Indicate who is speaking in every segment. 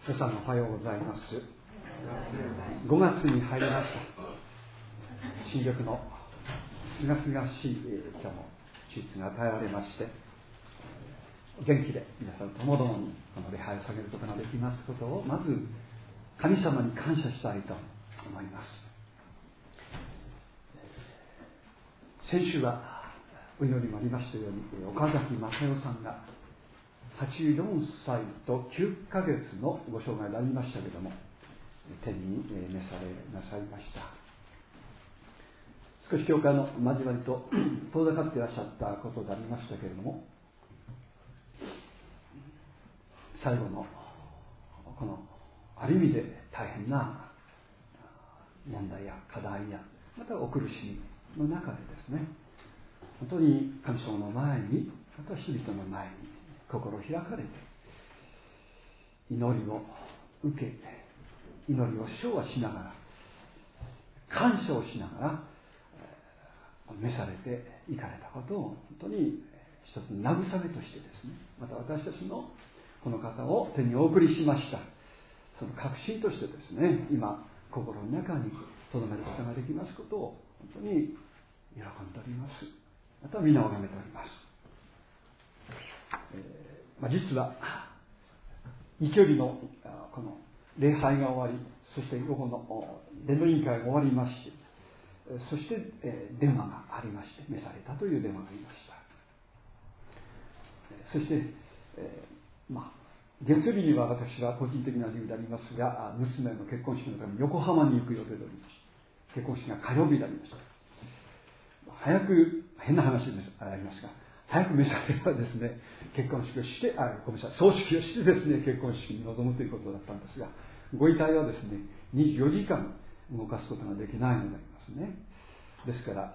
Speaker 1: 皆さんおはようございます。5月に入りました。新緑のすがすがしい今日も季節が与えられまして、元気で皆さんともどもにこの礼拝を捧げることができますことをまず神様に感謝したいと思います。先週はお祈りもありましたように、岡崎正代さんが84歳と9ヶ月のご生涯でありましたけれども、天に召されなさいました。少し教会の交わりと遠ざかっていらっしゃったことでありましたけれども、最後のこのある意味で大変な問題や課題やまたお苦しみの中でですね、本当に神様の前にまた人々の前に心開かれて祈りを受け、祈りを唱和しながら感謝をしながら召されていかれたことを本当に一つの慰めとしてですね、また私たちのこの方を手にお送りしました、その確信としてですね、今心の中に留めることができますことを本当に喜んでおります。また皆を崇めております。実は日曜日のこの礼拝が終わり、そして午後の伝道委員会が終わりまして、そして電話がありまして、召されたという電話がありました。そして月曜日には私は個人的な理由でありますが、娘の結婚式のために横浜に行く予定でおりました。結婚式が火曜日でありました。早く、変な話でありますが、早く召されればですね、結婚式をして、葬式をしてですね、結婚式に臨むということだったんですが、ご遺体はですね、24時間動かすことができないのでありますね。ですから、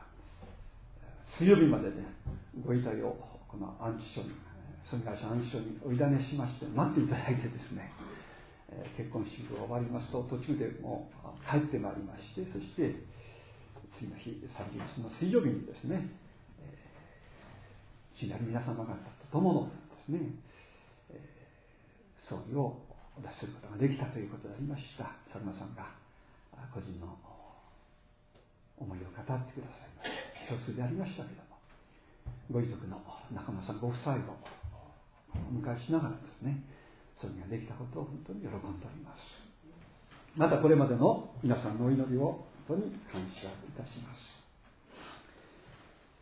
Speaker 1: 水曜日までね、ご遺体をこの安置所に、損害者安置所にお委ねしまして、待っていただいてですね、結婚式が終わりますと、途中でもう帰ってまいりまして、そして次の日、30日の水曜日にですね、死なる皆様方と共のですね、葬儀をお出しすることができたということでありました。佐野さんが個人の思いを語ってくださいました。少数でありましたけれども、ご遺族の中村さんご夫妻をお迎えしながらですね、葬儀ができたことを本当に喜んでおります。またこれまでの皆さんのお祈りを本当に感謝いたします。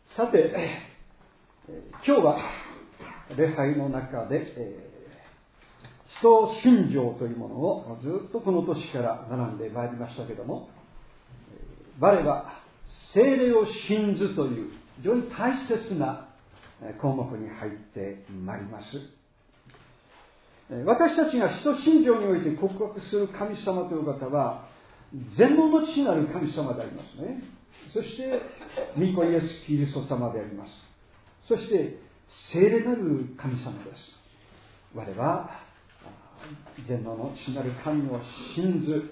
Speaker 1: さて、今日は礼拝の中で、使徒信条というものをずっとこの年から学んでまいりましたけれども、我は聖霊を信ずという非常に大切な項目に入ってまいります。私たちが使徒信条において告白する神様という方は全能の父なる神様でありますね。そして御子イエス・キリスト様であります。そして聖霊なる神様です。我は全能の父なる神を信ず、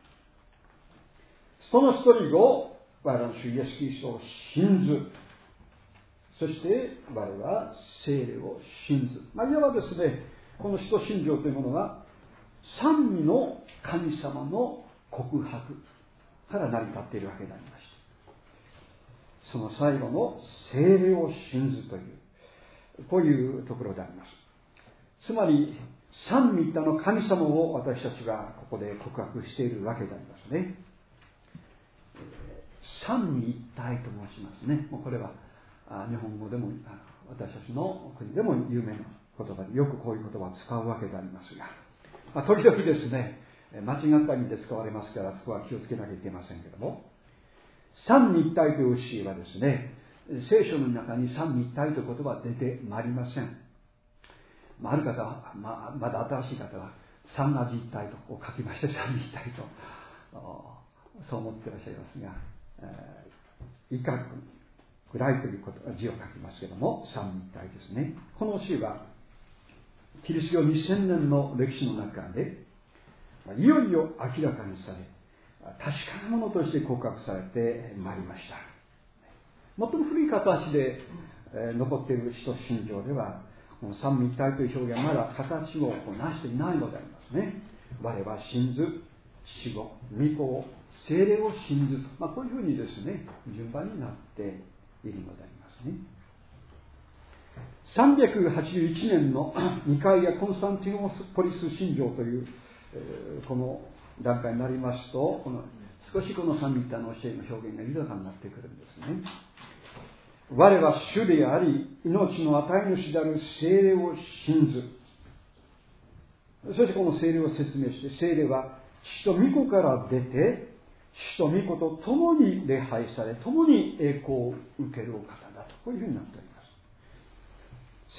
Speaker 1: その一人を我らの主イエス・キリストを信ず、そして我は聖霊を信ず。いわばですね、この使徒信条というものは三位の神様の告白から成り立っているわけでありまして、その最後の聖霊を信ずというこういうところであります。つまり三位一体の神様を私たちはここで告白しているわけでありますね。三位一体と申しますね。もうこれは日本語でも私たちの国でも有名な言葉でよくこういう言葉を使うわけでありますが、時々ですね、間違った意味で使われますから、そこは気をつけなきゃいけませんけども、三位一体という教えはですね、聖書の中に三位一体という言葉は出てまいりません。ある方は、まだ新しい方は三位一体と書きまして、三位一体とそう思っていらっしゃいますが、威嚇ぐらいという字を書きますけども、三位一体ですね。この教えはキリスト教2000年の歴史の中でいよいよ明らかにされ、確かなものとして告白されてまいりました。最も古い形で残っている使徒信条では、 三位一体という表現はまだ形を成していないのでありますね。我は信ず、死後、御子を、聖霊を信ずと、こういうふうにですね、順番になっているのでありますね。381年のニカイア・コンスタンティノポリス信条という、この段階になりますと、少しこの三位一体の教えの表現が豊かになってくるんですね。我は主であり、命の与え主である聖霊を信ず。そしてこの聖霊を説明して、聖霊は父と御子から出て、父と御子と共に礼拝され、共に栄光を受けるお方だと、こういうふうになっております。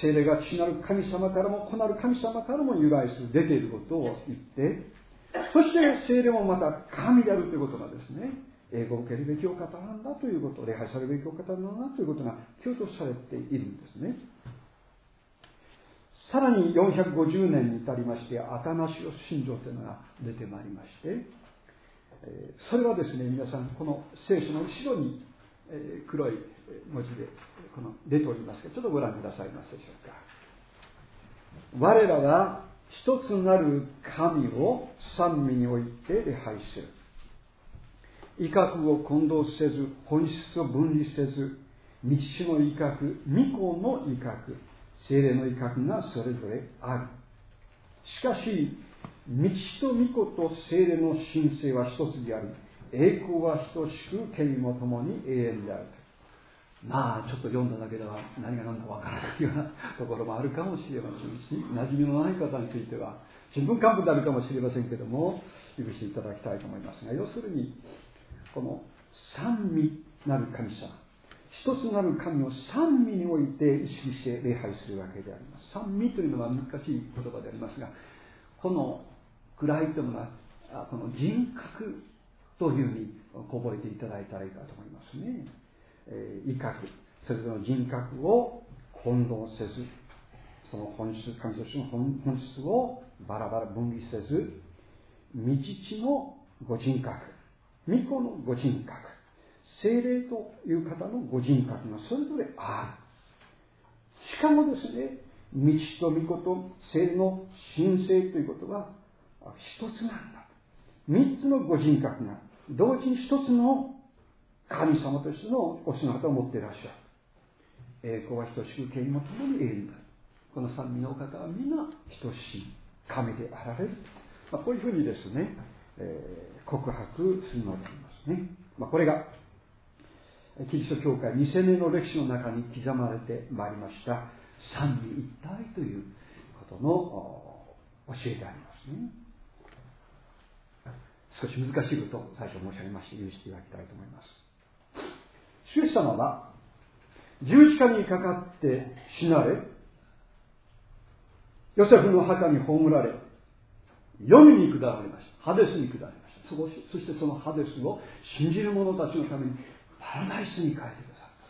Speaker 1: 聖霊が父なる神様からも子なる神様からも由来する、出ていることを言って、そして聖霊もまた神であるということがですね、栄光を受けるべきお方なんだということ、礼拝されるべきお方なんだということが強調されているんですね。さらに450年に至りまして、アタナシオス信条というのが出てまいりまして、それはですね、皆さんこの聖書の後ろに黒い文字で出ておりますが、ちょっとご覧くださいますでしょうか。我らは一つなる神を三位において礼拝する。威嚇を混同せず、本質を分離せず、道の威嚇、御子の威嚇、聖霊の威嚇がそれぞれある。しかし、道と御子と聖霊の神性は一つであり、栄光は等しく、権威もともに永遠である。ちょっと読んだだけでは何が何だかわからないようなところもあるかもしれませんし、馴染みのない方については、新聞幹部であるかもしれませんけども、許していただきたいと思いますが、要するに、この三位なる神様、一つなる神を三位において意識して礼拝するわけであります。三位というのは難しい言葉でありますが、この位というのはこの人格というふうに覚えていただいたらいいかと思いますね。威嚇、それぞれの人格を混同せず、その本質、神としての本質をバラバラ分離せず、御父のご人格、御子のご人格、聖霊という方のご人格がそれぞれある。しかもですね、御父と御子と聖霊の神性ということは一つなんだ。三つのご人格が同時に一つの神様としてのお姿を持っていらっしゃる。栄光は等しく、権威もともに永遠だ。この三位のお方は皆等しい神であられる。こういうふうにですね、告白するのでありますね。これがキリスト教会2000年の歴史の中に刻まれてまいりました三位一体ということの教えでありますね。少し難しいことを最初申し上げまして許していただきたいと思います。主イエス様は十字架にかかって死なれ、ヨセフの墓に葬られ、黄泉に下られました。ハデスに下られました。そしてそのハデスを信じる者たちのためにパラダイスに変えてくださ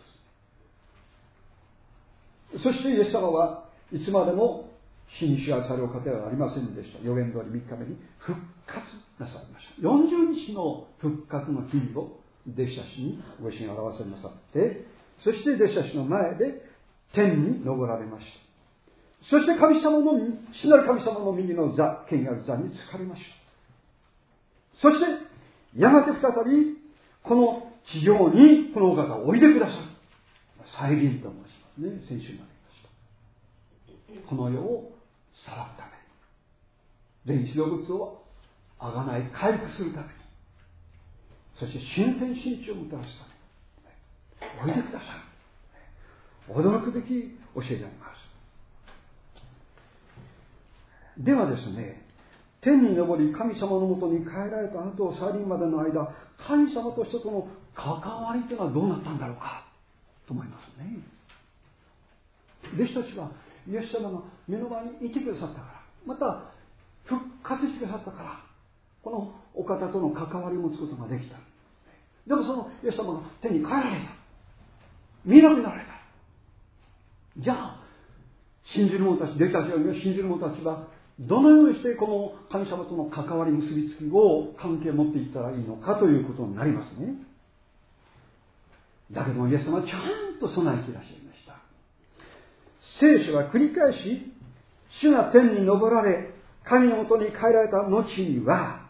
Speaker 1: った。そしてイエス様はいつまでも死に支配される方ではありませんでした。予言通り3日目に復活なさいました。40日の復活の日々を弟子たちにご自身を表せなさって、そして弟子たちの前で天に昇られました。そして神様の父なる神様の右の座、権威ある座に就かれました。そしてやがて再びこの地上にこのお方をおいでくださる。再臨と申しますね。先週もありました。この世を裁くために、全被造物をあがない回復するために、そして新天新地をもたらすためにおいでくださる。驚くべき教えであります。ではですね、天に昇り神様のもとに帰られた後、再臨までの間、神様と人との関わりというのはどうなったんだろうかと思いますね。弟子たちはイエス様が目の前にいてくださったから、また復活してくださったから、このお方との関わりを持つことができた。でもそのイエス様が天に帰られた、見なくなられた。じゃあ信じる者たち、弟子たちが信じる者たちはどのようにしてこの神様との関わり結びつきを関係を持っていったらいいのかということになりますね。だけどもイエス様はちゃんと備えていらっしゃいました。 聖書は繰り返し、主が天に昇られ、神のもとに帰られた後には、